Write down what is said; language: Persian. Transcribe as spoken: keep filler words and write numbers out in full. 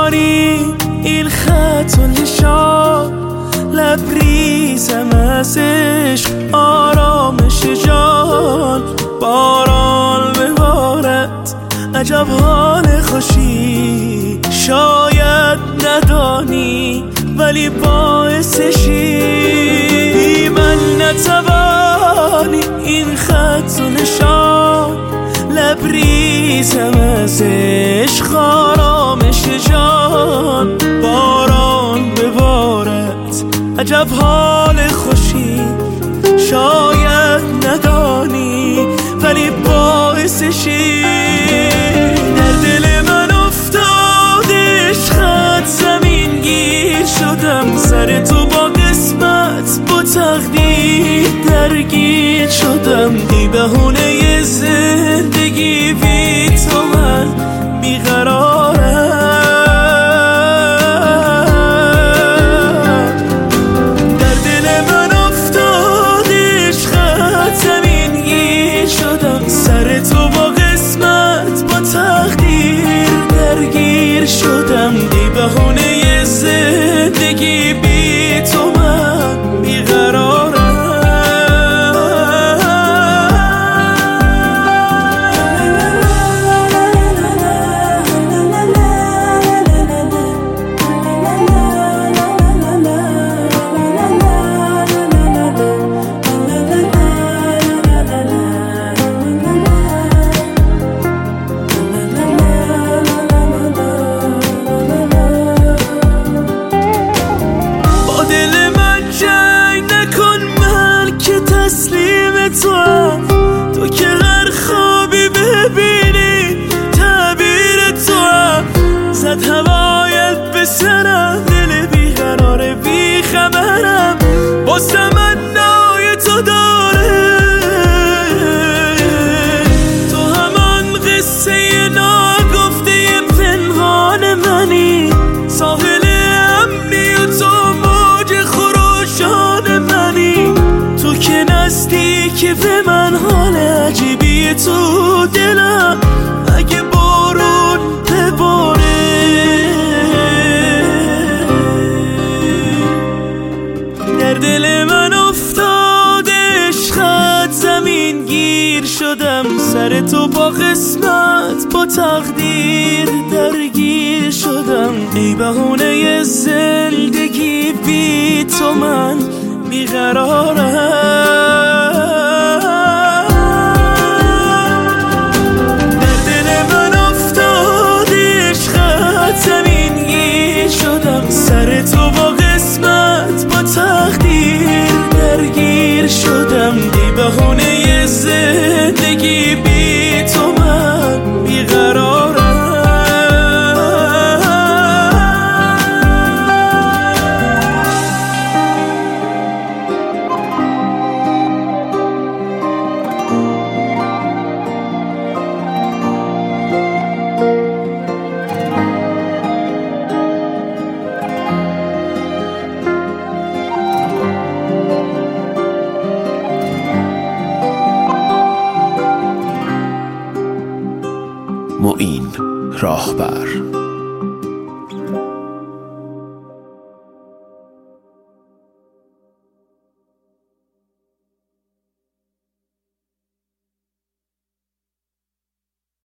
ندانی این خط و نشان، لبریزم از عشق آرامش جان. باران ببارد عجب حال خوشی، شاید ندانی ولی باعثشی. من نتوانی این خط و نشان، لبریزم از عشق آرامش جان. باران ببارد عجب حال خوشی، شاید ندانی ولی باعثشی. در دل من افتاد عشقت زمین گیر شدم، سر تو با قسمت با تقدیر درگیر شدم. ای بهونه زندگی بی تو من بیقرارم. در دل من افتاد عشقت زمین گیر شدم، سر تو با قسمت با تقدیر درگیر شدم. ای بهونه زندگی بی تو من بیقرارم. تو که هر خوابی ببینی تعبیر تو هم، زد هوایت به سرم، دل بیقرار بیخبرم واسه من نای تو داره. تو همان قصه ناگفته پنهان منی، ساحل امنی و تو موج خروشان منی. تو که نزدیکی به من حال عجیبی تو دلم، اگه بارون بباره. در دل من افتاد عشقت زمین گیر شدم، سر تو با قسمت با تقدیر درگیر شدم. ای بهونه زندگی بی تو من بیقرارم. در دل من افتاد عشقت زمین گیر شدم، سر تو با قسمت با تقدیر درگیر شدم. ای بهونه زندگی بی تو من بیقرارم. معین راهبر.